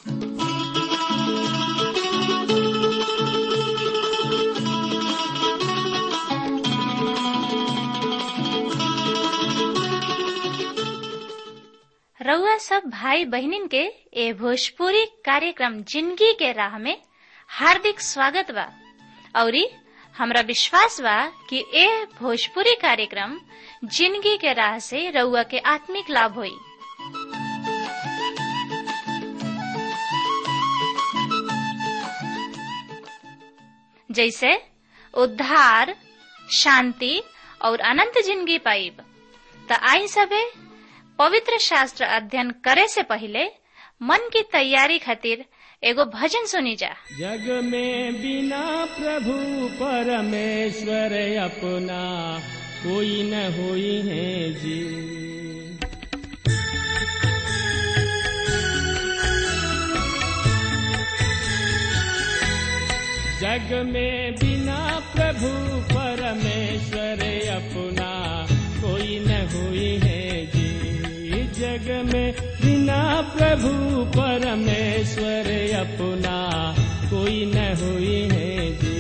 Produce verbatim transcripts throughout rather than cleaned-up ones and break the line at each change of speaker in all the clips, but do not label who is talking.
रउआ सब भाई बहनिन के ए भोजपुरी कार्यक्रम जिंदगी के राह में हार्दिक स्वागत बा औरी हमरा विश्वास बा कि ए भोजपुरी कार्यक्रम जिंदगी के राह से रउआ के आत्मिक लाभ होई। जैसे उद्धार, शांति और अनंत जिंदगी पाइब। त आई सबे पवित्र शास्त्र अध्ययन करे से पहले मन की तैयारी खातिर एगो भजन सुनी जा।
जग में बिना प्रभु परमेश्वर अपना कोई न होई है जी। जग में बिना प्रभु परमेश्वर अपना कोई न होई है जी। जग में बिना प्रभु परमेश्वर अपना कोई न हुई है जी।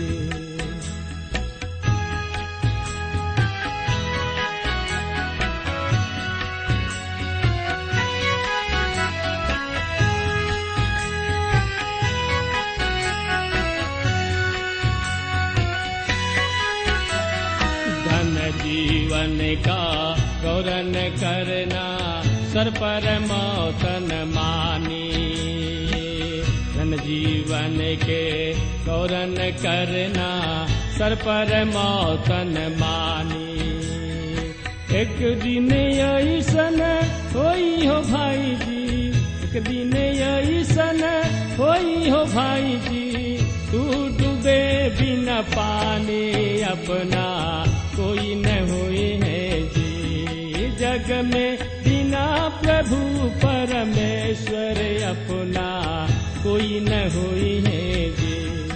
धन जीवन का गौरन करना सर पर मौतन मानी। धन जीवन के गौरन करना सर पर मौतन मानी। एक दिन ऐसन होई हो भाई जी, एक दिन ऐसन होई हो भाई जी। तू डूबे बिना पानी अपना कोई न हुई है जी। जग में बिना प्रभु परमेश्वर अपना कोई न हुई है जी।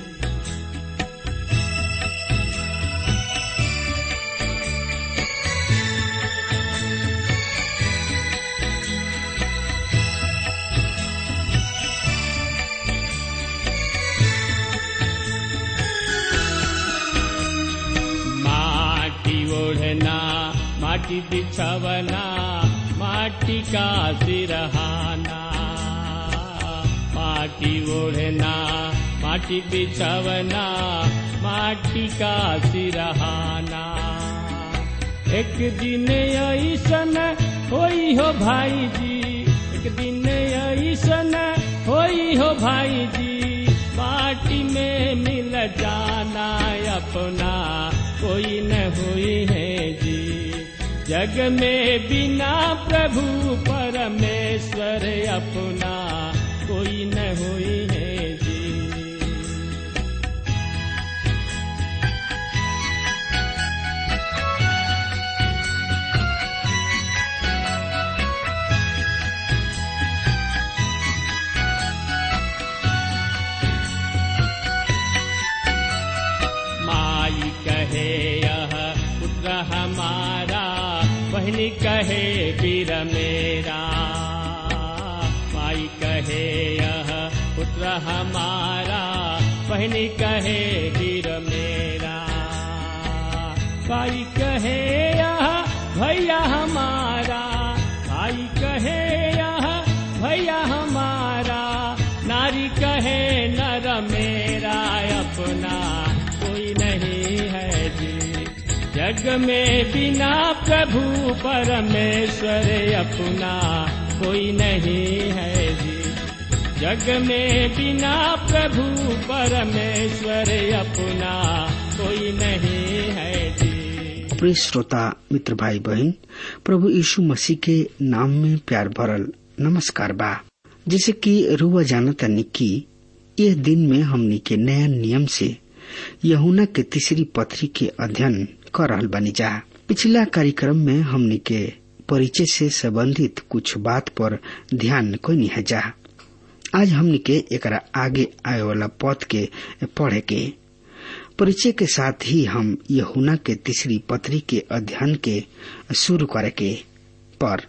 माटी ओढ़ना माटी बिछवना माटी का सिरहाना। माटी ओढ़ना माटी बिछवना माटी का सिरहाना। एक दिन ऐसन होई हो भाई जी, एक दिन ऐसन होई हो भाई जी। माटी में मिल जाना अपना कोई न हुई है जी। जग में बिना प्रभु परमेश्वर अपना कोई न हुई है जी। माई कहे यह पुत्र हमारा, बहनी कहे वीर मेरा। माई कहे यह पुत्र हमारा, बहनी कहे वीर मेरा। भाई कहे यह भैया हमारा, भाई कहे यह भैया हमारा। नारी कहे नर मेरा अपना कोई नहीं है जी। जग में बिना प्रभु परमेश्वर अपना कोई नहीं है जी। जग में बिना प्रभु परमेश्वर अपना कोई नहीं है जी।
प्रिय श्रोता मित्र भाई बहन, प्रभु यीशु मसीह के नाम में प्यार भरल नमस्कार बा। जैसे कि रुआ जानता निकी यह दिन में हमनी के नया नियम से यूहन्ना के तीसरी पत्री के अध्ययन कर रहल बानी जा। पिछला कार्यक्रम में हमनी के परिचय से संबंधित कुछ बात पर ध्यान कोई है जा। आज हमनी के एकरा आगे आए वाला पद के पढ़े के परिचय के साथ ही हम यूहन्ना के तीसरी पत्री के अध्ययन के शुरू करे के पर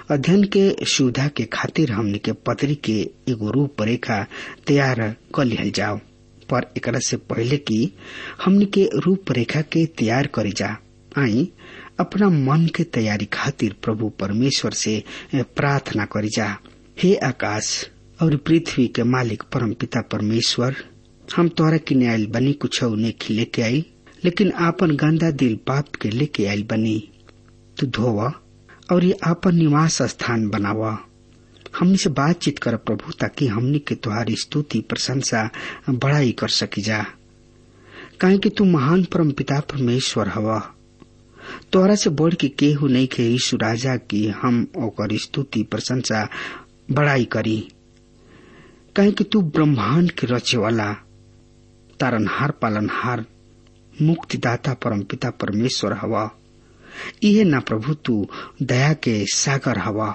अध्ययन के सुविधा के खातिर हमनी के पत्री के एगो रूपरेखा तैयार कर लिहल जाओ, पर एकरा से पहले कि हमनी के रूपरेखा के तैयार करी जा, आई अपना मन के तैयारी खातिर प्रभु परमेश्वर से प्रार्थना करी जा। हे आकाश और पृथ्वी के मालिक परमपिता परमेश्वर, हम तोहरा किने आइल बनी, कुछ नहीं लेके आई, लेकिन आपन गंदा दिल पाप के लेके आइल बनी। तू धोवा और ये आपन निवास स्थान बनावा। हमनी से बातचीत कर प्रभु, ताकि हमनी के तुम्हारी स्तुति प्रशंसा बड़ाई कर सकी जा, काहे कि तू महान परमपिता परमेश्वर हवा। तोहरा से बढ़ के केहू नहीं के यीशु राजा की हम ओकर स्तुति प्रशंसा बड़ाई करी, काहे कि तू ब्रह्मांड के रचे वाला तारनहार पालनहार मुक्तिदाता परमपिता परमेश्वर हवा। इहे ना प्रभु तू दया के सागर हवा,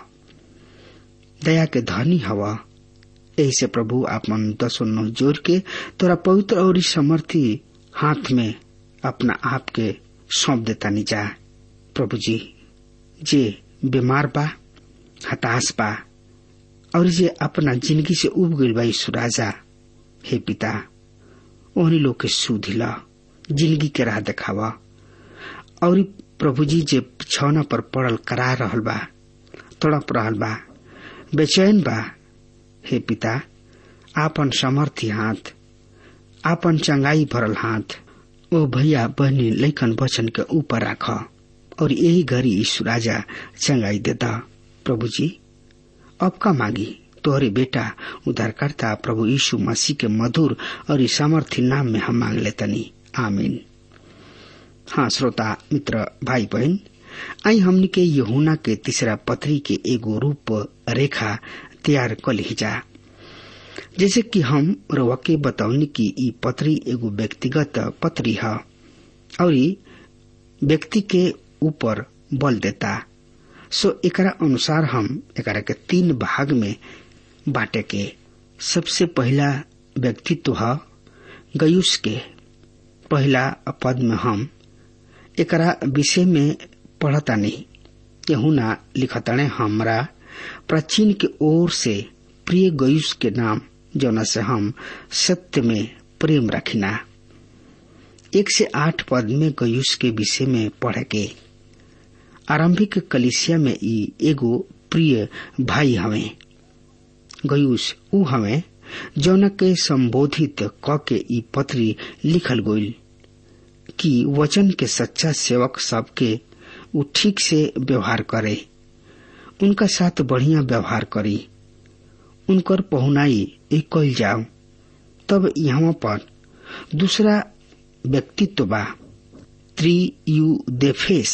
दया के धनी हवा। ऐसे प्रभु आपन दसों नौ जोड़ के तोरा पवित्र और समर्थी हाथ में अपना आप के सौंप देता नहीं जा। प्रभु जी, जे बीमार बा, हताश बा और जे अपना जिंदगी से उब गइल बा, यीशु राजा, हे पिता, ओहनी लोग के सुधिला, जिंदगी के राह दिखावा। और प्रभु जी, जे बिछौना पर पड़ल करा रहल बा, तड़प रहल बा, बेचैन बा, हे पिता, आपन समर्थी हाथ, आपन चंगाई भरल हाथ ओ भैया बहनी लैकन वचन के ऊपर राख और यही घड़ी यीशु राजा चंगाई देता। प्रभु जी, अब का मांगी, तोहरे बेटा उद्धारकर्ता प्रभु यीशु मसीह के मधुर और सामर्थी नाम में हम मांग लेतनी, आमीन। हाँ श्रोता मित्र भाई बहन, आई हमनी के यूहन्ना के तीसरा पत्री के एगो रूप रेखा तैयार कर ली जा। जैसे कि हम रवा के बतावनी की ई पत्री एगो व्यक्तिगत पत्री है और व्यक्ति के ऊपर बल देता। सो एकरा अनुसार हम एकरा के तीन भाग में बांटे के। सबसे पहला व्यक्तित्व है गयुस के। पहला पद में हम एकरा विषय में पढ़ता नहीं। यूहन्ना लिखताने, हमरा प्राचीन के ओर से प्रिय गयुस के नाम, जौना से हम सत्य में प्रेम रखिना। एक से आठ पद में गयुस के विषय में पढ़े के। आरंभिक कलिसिया में ई एगो प्रिय भाई हवे। गयुस ऊ हवे जौना के संबोधित क के ई पत्री लिखल गईल कि वचन के सच्चा सेवक सबके ऊ ठीक से व्यवहार करे, उनका साथ बढ़िया व्यवहार करी, उनकर पहुनाई एक कल जाओ। तब यहाँ पर दूसरा व्यक्तित्व बा त्रियुदेफेस।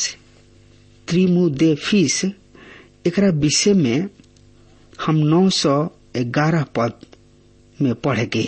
त्रिमुदेफिस एकरा विषय में हम नौ सौ ग्यारह पद में पढ़ेगे।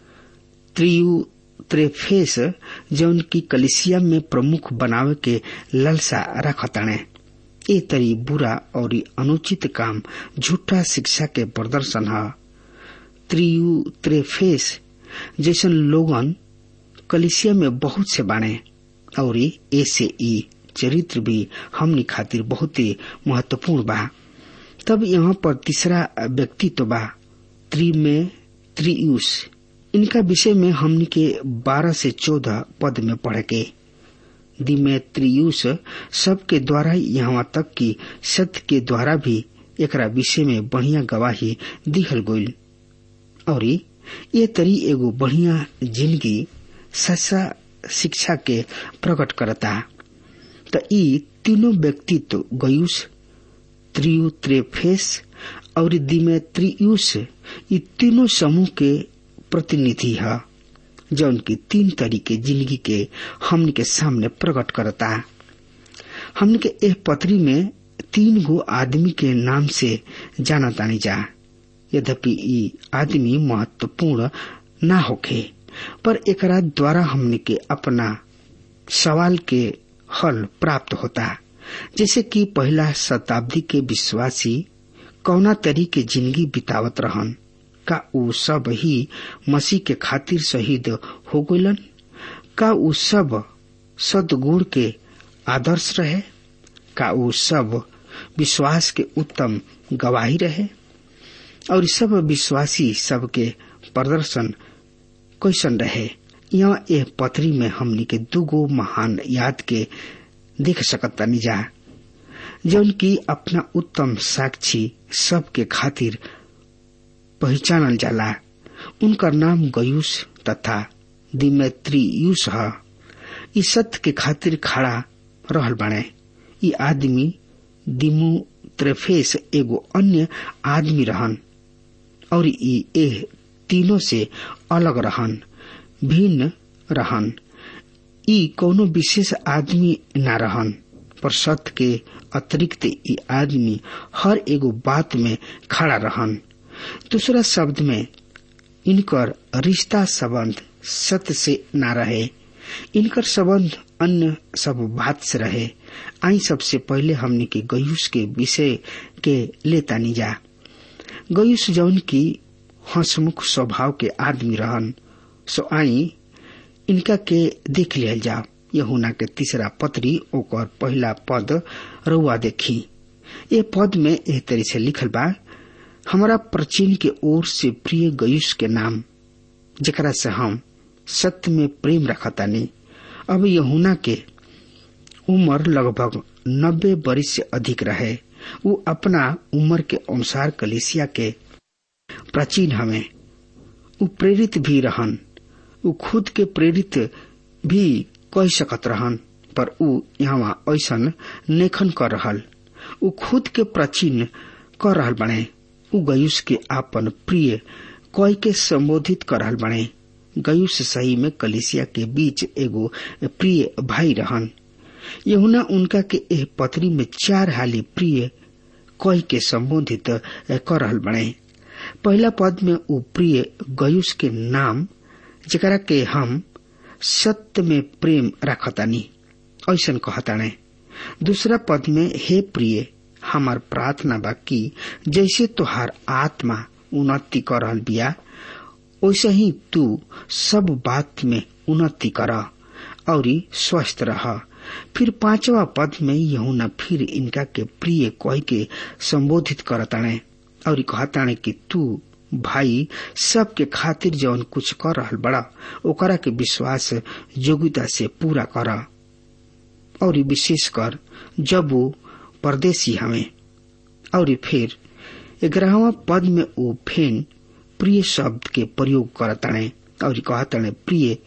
त्रियुत्रेफेस जौन की कलिसिया में प्रमुख बनावे के लालसा रखताने। ए तरी बुरा और अनुचित काम, झूठा शिक्षा के प्रदर्शन है। त्रियुत्रेफेस जैसन लोगन कलिसिया में बहुत से बाने और ऐसे ई चरित्र भी हमनी खातिर बहुत ही महत्वपूर्ण बा। तब यहाँ पर तीसरा व्यक्तित्व बा त्रि में त्रियुस। इनका विषय में हमनी के बारह से चौदह पद में पढ़े के। दिमेत्रियुस सबके द्वारा यहाँ तक कि सत्य के द्वारा भी एकरा विषय में बढ़िया गवाही दिहल गईल और ये तरी एगो बढ़िया जिंदगी सच्चा शिक्षा के प्रकट करता। तो ई तीनों व्यक्तित्व गयुस, त्रियुत्रेफेस और दिमेत्रियुस ये तीनों समूह के प्रतिनिधि है, जो उनकी तीन तरीके जिंदगी के हमन के सामने प्रकट करता। हमन के एक पत्री में तीन गो आदमी के नाम से जाना तानी जा। यद्यपि ये आदमी महत्वपूर्ण ना होखे, पर एकरा द्वारा हमन के अपना सवाल के हल प्राप्त होता। जैसे कि पहला शताब्दी के विश्वासी कौना तरीके जिंदगी बितावत रहन, का उ सब ही मसीह के खातिर शहीद हो गइलन? का उ सब सद्गुण के आदर्श रहे? का उ सब विश्वास के उत्तम गवाही रहे और सब विश्वासी सबके प्रदर्शन कैसन रहे। यहाँ यह पत्री में हमनी के दुगो महान याद के देख सकत तनी जा, जौन की अपना उत्तम साक्षी सबके खातिर पहचानल जाला। उनका नाम गयुस तथा दिमेत्रियुस है। ई सत्य के खातिर खड़ा रहल बने। ई आदमी दिमुत्रेफेस एगो अन्य आदमी रहन और ई एह तीनों से अलग रहन, भिन्न रहन। ई कोनो विशेष आदमी न रहन, पर सत्य के अतिरिक्त ई आदमी हर एगो बात में खड़ा रहन। दूसरा शब्द में इनकर रिश्ता संबंध सत्य से न रहे, इनकर संबंध अन्य सब बात से रहे। आई सबसे पहले हमने के गयुस के विषय के लेतानी जा। गयुस जौन की हंसमुख स्वभाव के आदमी रहन, सो आई इनका के देख लिया जा। यूहन्ना के तीसरा पत्री ओकर पहला पद रउआ देखी। ये पद में एह तरह से लिखल बा, हमारा प्राचीन के ओर से प्रिय गयुस के नाम, जेकरा से हम सत्य में प्रेम रखतानी। अब यूहन्ना के उम्र लगभग नब्बे वर्ष से अधिक रहे। वो अपना उम्र के अनुसार कलीसिया के प्राचीन हमें वो प्रेरित भी रहन। वो खुद के प्रेरित भी कह सकत रहन, पर ऊ यहाँ ऐसन नेखन कर रहल। ऊ खुद के प्राचीन कर रहल बने। ऊ गयुस के आपन प्रिय कह के संबोधित कर रहल बने। गयुस सही में कलीसिया के बीच एगो प्रिय भाई रहन। यूहन्ना उनका के एह पत्री में चार हाली प्रिय कह के संबोधित कर रहल बने। पहला पद में ऊ प्रिय गयुस के नाम, जेकरा के हम सत्य में प्रेम रखतानी, ऐसन कहताने। दूसरा पद में हे प्रिय, हमार प्रार्थना बा कि जैसे तुहार आत्मा उन्नति कर रहल बिया, वैसे ही तू सब बात में उन्नति कर और स्वस्थ रह। फिर पांचवा पद में यूहन्ना फिर इनका के प्रिय कह के संबोधित करताने और कहताने कि तू भाई सबके खातिर जौन कुछ कर रहल बड़ा, ओकरा के विश्वास योग्यता से पूरा कर, और विशेष कर जब वो परदेसी हमें। और फिर ग्यारहवां पद में वो फेन प्रिय शब्द के प्रयोग करताने और कहताने प्रिय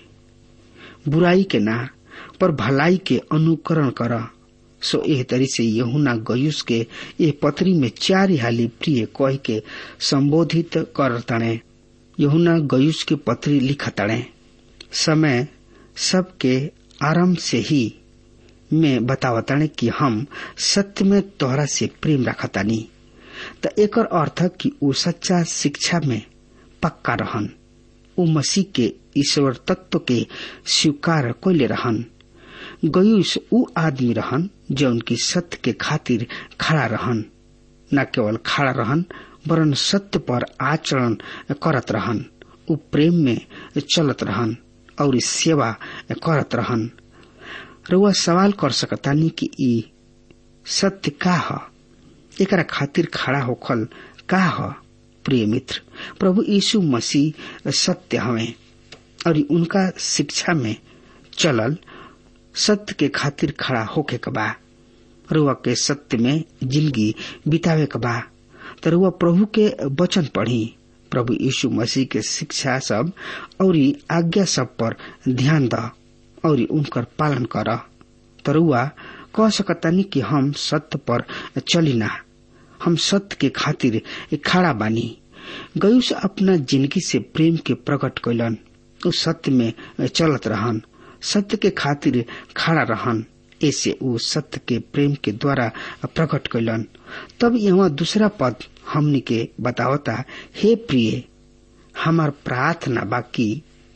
बुराई के ना पर भलाई के अनुकरण कर। सो एह तरी से यूहन्ना गयुस के ये पत्री में चार हाली प्रिय कह के संबोधित करताने। यूहन्ना गयुस के पत्री लिखताने। समय सबके आरंभ से ही में बतावताने कि हम सत्य में तोहरा से प्रेम रखतानी। त एकर अर्थ कि ऊ सच्चा शिक्षा में पक्का रहन, ऊ मसीह के ईश्वर तत्व के स्वीकार कैले रहन। गयुस ऊ आदमी रहन जो उनकी सत्य के खातिर खड़ा रहन, न केवल खड़ा रहन वरन सत्य पर आचरण करत रहन। ऊ प्रेम में चलत रहन और सेवा करत रहन। रउआ सवाल कर सकतानी कि ई सत्य का ह, एकरा खातिर खड़ा होखल का ह। प्रिय मित्र, प्रभु यीशु मसीह सत्य हमें और उनका शिक्षा में चलल सत्य के खातिर खड़ा होके के बा। रुआ के सत्य में जिंदगी बितावे के बा तो रुआ प्रभु के वचन पढ़ी, प्रभु यीशु मसीह के शिक्षा सब और आज्ञा सब पर ध्यान द और उनकर पालन कर। तो रुआ कह सकतानी कि हम सत्य पर चली ना, हम सत्य के खातिर खड़ा बानी। गयुस अपना जिंदगी से प्रेम के प्रकट कैलन। उस सत्य में चलत रहन, सत्य के खातिर खड़ा रहन। ऐसे वो सत्य के प्रेम के द्वारा प्रकट कैलन। तब यहाँ दूसरा पद हमनी के बतावता, हे प्रिय, हमार प्रार्थना बाकी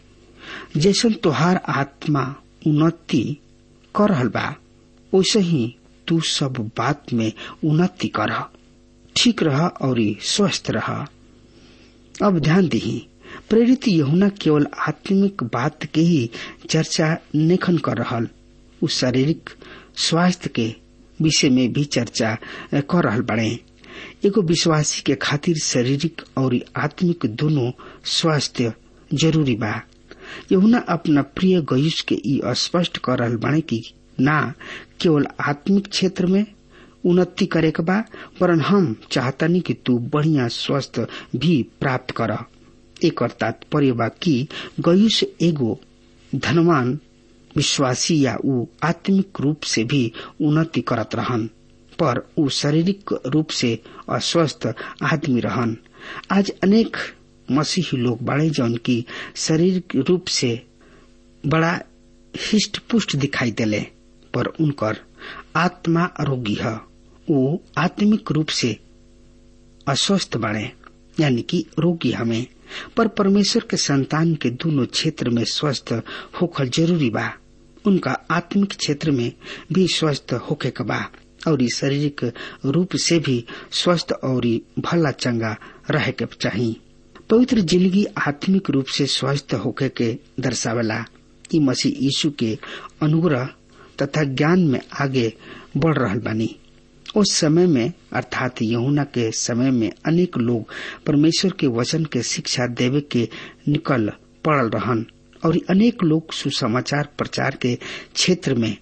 जैसन तोहार आत्मा उन्नति कर रहल बा, वैसे ही तू सब बात में उन्नति कर, ठीक रह और स्वस्थ रह। अब ध्यान दही, प्रेरित यूहन्ना केवल आत्मिक बात के ही चर्चा नेखन कर रहल, उस शारीरिक स्वास्थ्य के विषय में भी चर्चा कर रहल बड़े। एगो विश्वासी के खातिर शारीरिक और आत्मिक दोनों स्वास्थ्य जरूरी बा। यूहन्ना अपना प्रिय गयुस के ई स्पष्ट कर रहल बड़े कि ना केवल आत्मिक क्षेत्र में उन्नति करे के बा, वरन हम चाहतानी कि तू बढ़िया स्वास्थ्य भी प्राप्त कर। एक तात्पर्य बा कि गयुस एगो धनवान विश्वासी या ऊ आत्मिक रूप से भी उन्नति करत रहन, पर ऊ शारीरिक रूप से अस्वस्थ आदमी रहन। आज अनेक मसीही लोग बड़े जौन की शारीरिक रूप से बड़ा हिष्ट पुष्ट दिखाई देले, पर उनकर आत्मा रोगी है। वो आत्मिक रूप से अस्वस्थ बने, यानी कि रोगी हमें। पर परमेश्वर के संतान के दोनों क्षेत्र में स्वस्थ होकर जरूरी बा। उनका आत्मिक क्षेत्र में भी स्वस्थ होके के बा और शारीरिक रूप से भी स्वस्थ और भला चंगा रहे के चाहिए। पवित्र जिंदगी आत्मिक रूप से स्वस्थ होके के दर्शावेला। ई मसीह यीशु के अनुग्रह तथा ज्ञान में आगे बढ़ रहल बानी। उस समय में अर्थात यूहन्ना के समय में अनेक लोग परमेश्वर के वचन के शिक्षा देवे के निकल पड़ल रहन और अनेक लोग सुसमाचार प्रचार के क्षेत्र में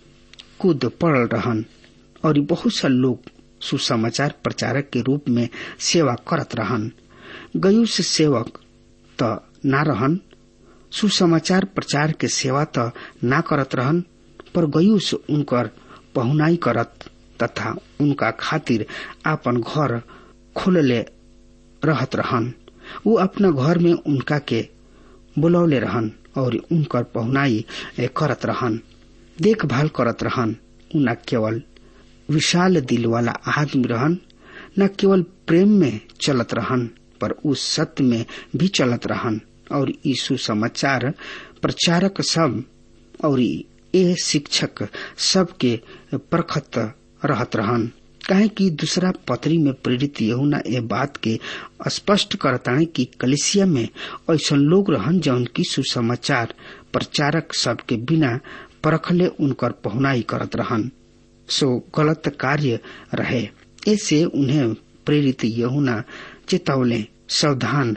कूद पड़ल रहन और बहुत से लोग सुसमाचार प्रचारक के रूप में सेवा करत रहन। गयुस सेवक त ना रहन, सुसमाचार प्रचार के सेवा त ना करत रहन, पर गयुस उनकर पहुनाई करत तथा उनका खातिर आपन घर खोलले रहत रहन। वो अपना घर में उनका के बुलौले रहन और उनकर पहुनाई करत रहन, देखभाल करत रहन। न केवल विशाल दिल वाला आदमी रहन, न केवल प्रेम में चलत रहन, पर उस सत्य में भी चलत रहन और यीशु समाचार प्रचारक सब और ये शिक्षक सब के परखत रहत रहन। काहे कि दूसरा पत्री में प्रेरित यूहन्ना ये बात के स्पष्ट करताने कि कलीसिया में ऐसा लोग रहन जौन की सुसमाचार प्रचारक सब के बिना परखले उनकर पहुनाई करत रहन। सो गलत कार्य रहे। ऐसे उन्हें प्रेरित यूहन्ना चेतावले, सावधान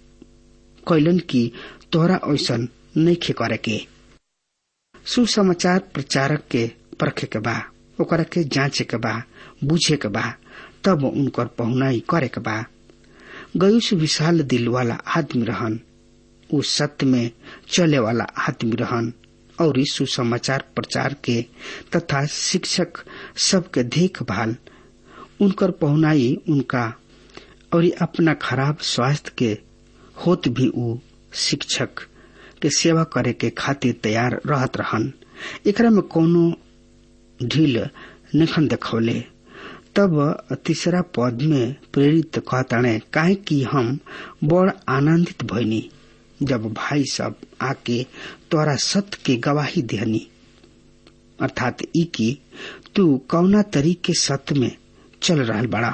कैलन की तोहरा ऐसा नहीं करे के। सुसमाचार प्रचारक के परखे के बा, ओकरा के जांचे के बा, बुझे के बा, तब उनकर पहुनाई करे के बा। गयुस विशाल दिल वाला आदमी रहन, उस सत्य में चले वाला आदमी रहन और सुसमाचार प्रचार के तथा शिक्षक सबके देखभाल, उनकर पहुनाई उनका और अपना खराब स्वास्थ्य के होत भी उ शिक्षक के सेवा करे के खातिर तैयार रहत रहन। एकरा में कोनो ढील निखन देखौले। तब तीसरा पद में प्रेरित कहताने, काहे कि हम बड़ आनंदित भइनी जब भाई सब आके तोरा सत्य के गवाही देहनी, अर्थात ई की तू कौना तरीके सत्य में चल रहल बड़ा।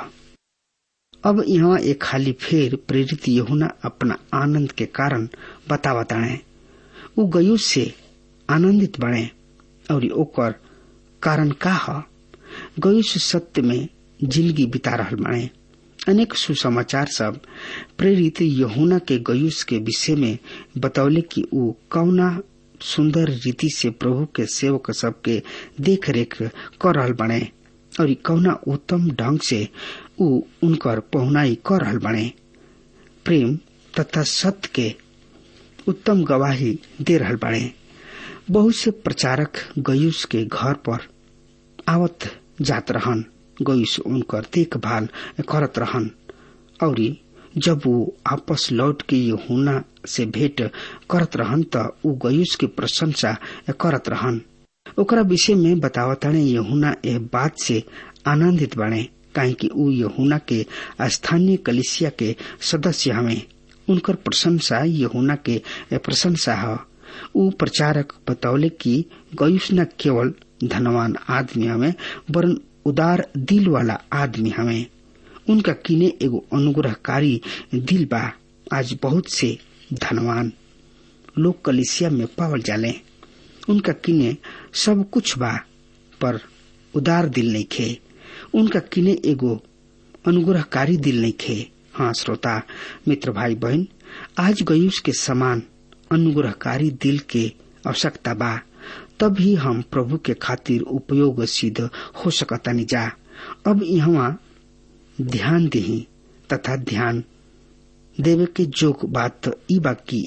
अब यहाँ एक खाली फेर प्रेरित यूहन्ना अपना आनंद के कारण बतावताने। उ गयुस से आनंदित बने और ओकर कारण का है? गयुस सत्य में जिंदगी बिता रहल बने। अनेक सुसमाचार सब प्रेरित यूहन्ना के गयुस के विषय में बतौले कि उ कौना सुंदर रीति से प्रभु के सेवक सब के देख रेख कर रहल बने और कौना उत्तम ढंग से उ उनकर पहुनाई कर रहल बने। प्रेम तथा सत्य के उत्तम गवाही दे रहल बने। बहुत से प्रचारक गयुस के घर पर आवत जात रहन। गयुस उनकर देखभाल करत रहन और जब वो आपस लौट के यूहन्ना से भेंट करत रहन त उ गयुस की प्रशंसा करत रहन। ओकरा विषय में बतावताने यूहन्ना ए बात से आनंदित बने काहे कि उ यूहन्ना के स्थानीय कलीसिया के सदस्य हमें। उनकर प्रशंसा यूहन्ना के प्रशंसा है। उ प्रचारक बतौले कि गयुस न केवल धनवान आदमी हमें वरन उदार दिल वाला आदमी हमें। उनका किने एगो अनुग्रहकारी दिल बा। आज बहुत से धनवान लोग कलीसिया में पावल जाले, उनका किने सब कुछ बा, पर उदार दिल नहीं खे, उनका किने एगो अनुग्रहकारी दिल नहीं खे। हाँ श्रोता मित्र भाई बहन, आज गयुस के समान अनुग्रहकारी दिल के आवश्यकता बा, तब ही हम प्रभु के खातिर उपयोग सिद्ध हो सकतानी जा। अब यहाँ ध्यान देही तथा ध्यान देवे के जोग बात ई बाकी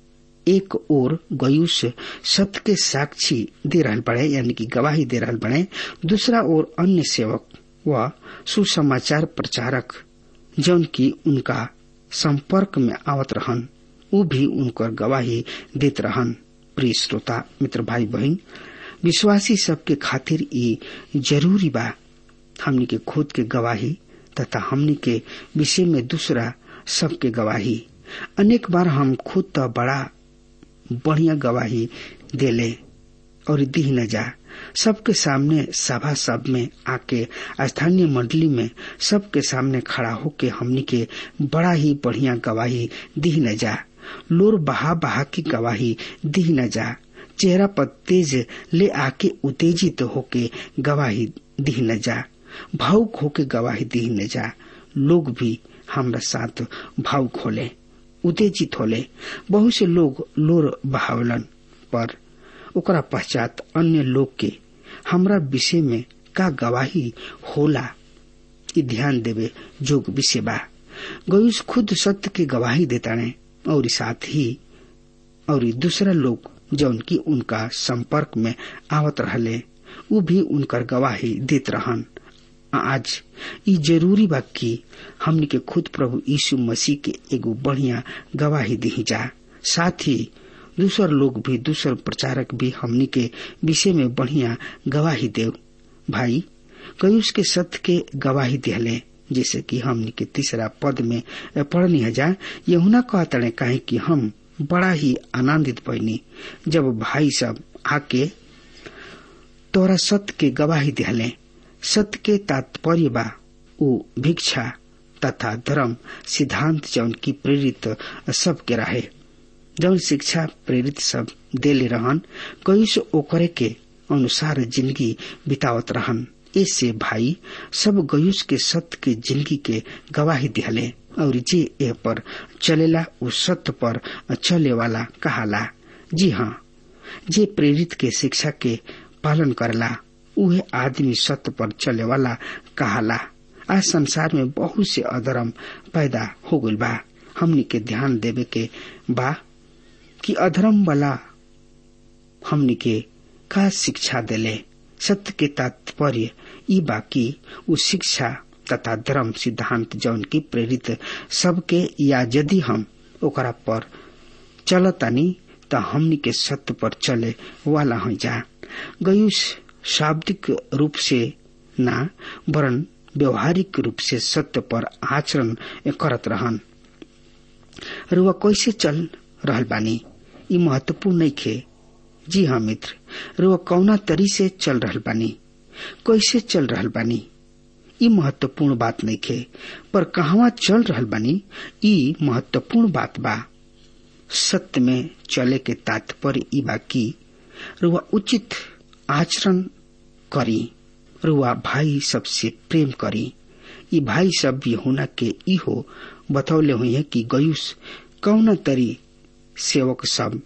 एक और गयुस सत्य के साक्षी दे रहल बड़े, यानी कि गवाही दे रहल बड़े। दूसरा ओर अन्य सेवक व सुसमाचार प्रचारक जौन की उनका संपर्क में आवत रहन, वो भी उनकर गवाही देत रहन। प्रिय श्रोता मित्र भाई बहन, विश्वासी सबके खातिर ये जरूरी बा हमनी के खुद के गवाही तथा हमनी के विषय में दूसरा सबके गवाही। अनेक बार हम खुद तो बड़ा बढ़िया गवाही देले और दी न जा, सबके सामने सभा सब में आके स्थानीय मंडली में सबके सामने खड़ा होके हमनी के बड़ा ही बढ़िया गवाही दी न जा, लोर बहा बहा की गवाही दी न जा, चेहरा पर तेज ले आके उत्तेजित होके गवाही दी न जा, भावुक होके गवाही दी न जा। लोग भी हमरा साथ भावुक होले, उत्तेजित होले। बहुत से लोग लोर बहावलन, पर ओकरा पश्चात अन्य लोग के हमरा विषय में का गवाही होला ई ध्यान देवे जोग विषय बा। गयुस खुद सत्य की गवाही देताने और साथ ही और दूसरा लोग जौन की उनका संपर्क में आवत रहले वो भी उनकर गवाही देत रहन। आज ये जरूरी बा कि हमनी के खुद प्रभु यीशु मसीह के एगो बढ़िया गवाही दी जा, साथ ही दूसर लोग भी, दूसर प्रचारक भी हमनी के विषय में बढ़िया गवाही देव। भाई गयुस के सत्य के गवाही दिहले, जैसे कि हमनी के तीसरा पद में पढ़नी जा। यहुना कहतड़े काहे कि हम बड़ा ही आनंदित भइनी जब भाई सब आके तोरा सत्य के गवाही दिहले। सत्य के तात्पर्य बा वो भिक्षा तथा धर्म सिद्धांत जौन की प्रेरित सब के रहे, जौन शिक्षा प्रेरित सब देले रहन, गयुस ओकरे के अनुसार जिंदगी बितावत रहन। इससे भाई सब गयुस के सत्य के जिंदगी के गवाही दिहले और जे ए पर चलेला उस सत्य पर चले वाला कहाला। जी हाँ, जे प्रेरित के शिक्षा के पालन करला उहे आदमी सत्य पर चले वाला कहाला। आज संसार में बहुत से अधर्म पैदा हो गइल बा। हमनी के ध्यान देवे के बा कि अधर्म वाला हमनी के का शिक्षा देले। सत्य के तात्पर्य ई बाकी उ शिक्षा तथा धर्म सिद्धांत जौन की प्रेरित सबके, या यदि हम ओकरा पर चलतानी त हमनी के सत्य पर चले वाला हो जा। गयुस शाब्दिक रूप से ना वरन व्यवहारिक रूप से सत्य पर आचरण करत रहन। रुआ कैसे चल रहल बानी ई महत्वपूर्ण नहीं खे। जी हाँ मित्र, रुआ कौना तरी से चल रहल बानी, कैसे चल रहल बानी ई महत्वपूर्ण बात नहीं खे, पर कहवा चल रहल बानी ई महत्वपूर्ण बात बा। सत्य में चले के तात्पर्य ई बा कि रुआ उचित आचरण करी, रुआ भाई सबसे प्रेम करी। ई भाई सब भी होना के इहो बतौले हुए हैं कि गयुस कौन तरी सेवक सब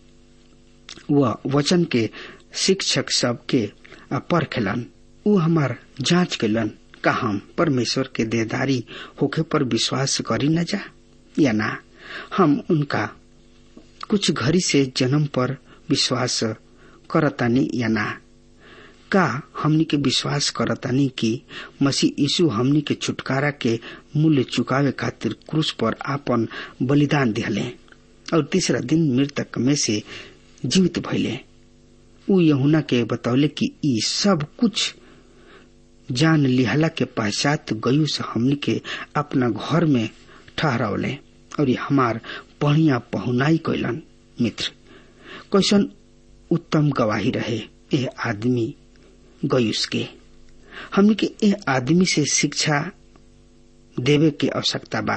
व वचन के शिक्षक सब के परखलन, उ हमार जांच केलन का हम परमेश्वर के देहधारी होके पर विश्वास करी न जा या ना। हम उनका कुछ घड़ी से जन्म पर विश्वास करतानी या ना। का हमनी के विश्वास करतानी कि मसीह यीशु हमनी के छुटकारा के मूल्य चुकावे खातिर क्रूस पर आपन बलिदान दिहले और तीसरा दिन मृतक में से जीवित भइले। उ यूहन्ना के बतौले कि ई सब कुछ जान लिहला के पश्चात गयुस हमनी के अपना घर में ठहरावले और ये हमार बढ़िया पहुनाई कैलन। मित्र, कैसन उत्तम गवाही रहे यह आदमी गयुस के। हमनी के यह आदमी से शिक्षा देवे के आवश्यकता बा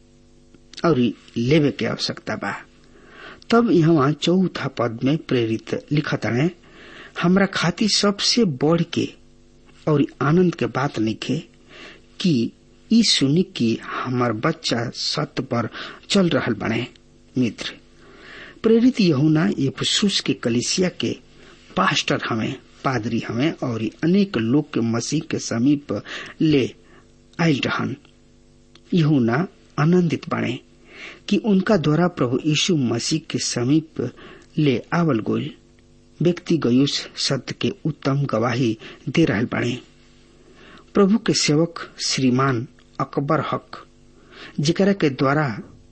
और लेवे के आवश्यकता बा। तब यहाँ चौथा पद में प्रेरित लिखत है, हमरा खातिर सबसे बढ़ के और आनंद के बात लिखे कि ई सुनी कि हमार बच्चा सत्य पर चल रहल बने। मित्र, प्रेरित यूहन्ना इफिसुस के कलीसिया के पास्टर हमें, पादरी हमें और अनेक लोग के मसीह के समीप ले आयल रहन। यूहन्ना आनंदित बने कि उनका द्वारा प्रभु यीशु मसीह के समीप ले आवल गोल व्यक्ति गयुस सत्य के उत्तम गवाही दे रहल बने। प्रभु के सेवक श्रीमान अकबर हक, जिकरा के द्वारा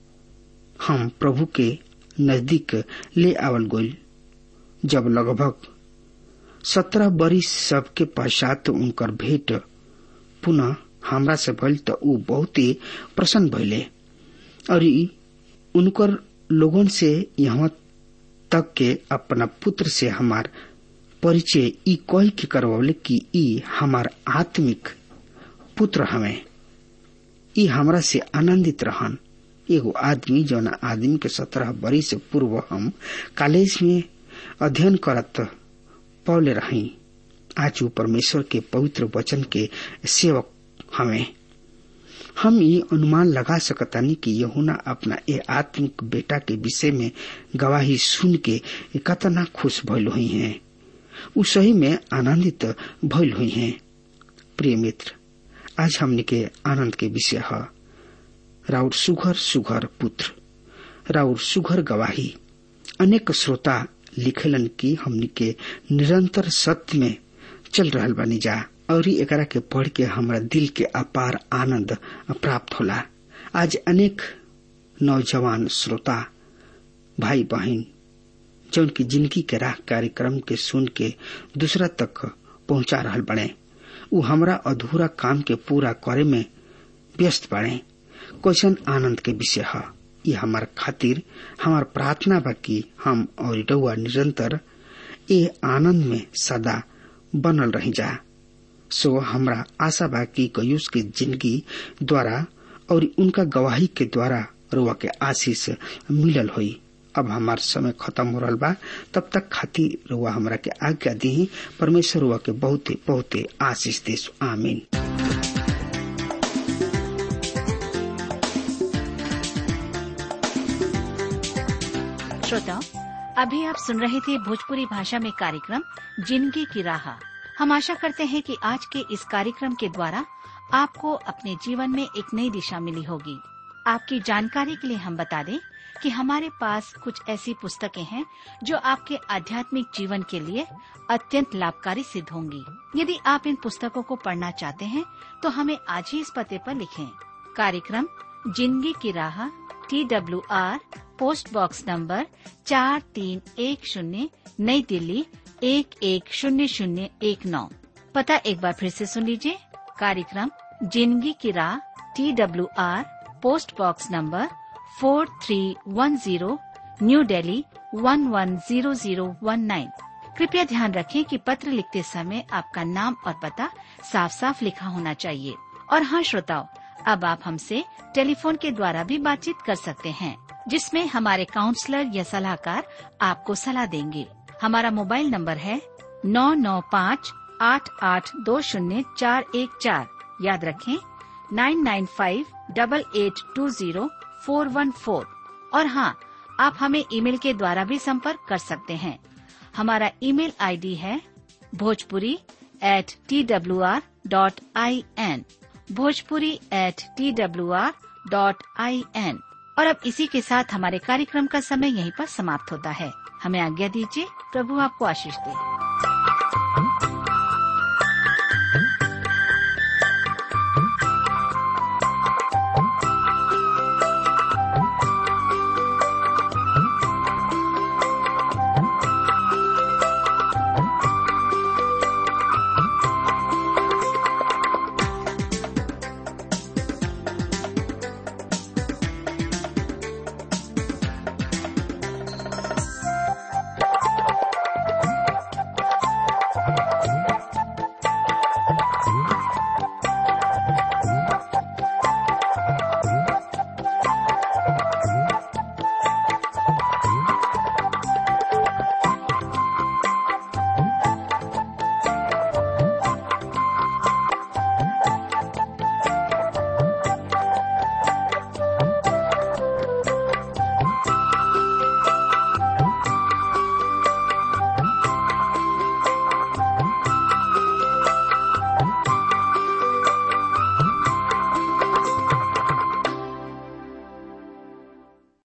हम प्रभु के नजदीक ले आवल गोल, जब लगभग सत्रह बरिस सबके पश्चात उनकर भेंट पुनः हमरा से भइल त ऊ बहुत ही प्रसन्न भइले और उनकर लोगन से यहाँ तक के अपना पुत्र से हमार परिचय ई कह के करवले कि ई हमार आत्मिक पुत्र हमें, ई हमरा से आनंदित रहन। एगो आदमी जौन आदमी के सत्रह बरिस से पूर्व हम कॉलेज में अध्ययन करत पौले रही, आज वो परमेश्वर के पवित्र वचन के सेवक हमें। हम ये अनुमान लगा सकतानी कि यूहन्ना अपना ए आत्मिक बेटा के विषय में गवाही सुन के कतना खुश भइल हुई हैं। उ सही में आनंदित भइल हुई हैं। प्रिय मित्र, आज हमने के आनंद के विषय है राउर सुघर सुघर पुत्र, राउर सुघर गवाही। अनेक श्रोता लिखेलन कि हमने के निरंतर सत्य में चल रहल बानी जा और एकरा के पढ़ के हमारा दिल के अपार आनंद प्राप्त होला। आज अनेक नौजवान श्रोता भाई बहन जौन की जिंदगी के राह कार्यक्रम के सुन के दूसरा तक पहुंचा रहल बने, उ हमरा अधूरा काम के पूरा करे में व्यस्त बने। क्वेश्चन आनंद के विषय है। ये हमार खातिर हमार प्रार्थना बा कि हम और रउआ निरंतर ए आनंद में सदा बनल रही जा। सो हमरा आशा बा कि गयुस के जिंदगी द्वारा और उनका गवाही के द्वारा रुआ के आशीष मिलल होई। अब हमार समय खत्म हो रहा बा, तब तक खातिर रुआ हमरा के आज्ञा दी। परमेश्वर रुआ के बहुत बहुत आशीष दे। आमीन।
श्रोताओ, अभी आप सुन रहे थे भोजपुरी भाषा में कार्यक्रम जिंदगी की राह। हम आशा करते हैं कि आज के इस कार्यक्रम के द्वारा आपको अपने जीवन में एक नई दिशा मिली होगी। आपकी जानकारी के लिए हम बता दें कि हमारे पास कुछ ऐसी पुस्तकें हैं जो आपके आध्यात्मिक जीवन के लिए अत्यंत लाभकारी सिद्ध होंगी। यदि आप इन पुस्तकों को पढ़ना चाहते हैं तो हमें आज ही इस पते पर लिखें। कार्यक्रम जिंदगी की राह, T W R post box number चार तीन एक शून्य, नई दिल्ली एक एक शून्य शून्य एक नौ। पता एक बार फिर से सुन लीजिए। कार्यक्रम जिंदगी की राह, T W R post box number four three one zero, New Delhi one one zero zero one nine. कृपया ध्यान रखें कि पत्र लिखते समय आपका नाम और पता साफ साफ लिखा होना चाहिए। और हाँ श्रोताओ, अब आप हमसे टेलीफोन के द्वारा भी बातचीत कर सकते हैं, जिसमें हमारे काउंसलर या सलाहकार आपको सलाह देंगे। हमारा मोबाइल नंबर है नौ नौ पाँच आठ आठ दो शून्य चार एक चार। याद रखें nine nine five double eight two zero four one four. और हाँ, आप हमें ईमेल के द्वारा भी संपर्क कर सकते हैं। हमारा ईमेल आईडी है Bhojpuri at T W R dot I N, Bhojpuri at T W R dot I N. और अब इसी के साथ हमारे कार्यक्रम का समय यहीं पर समाप्त होता है। हमें आज्ञा दीजिए। प्रभु आपको आशीष दे।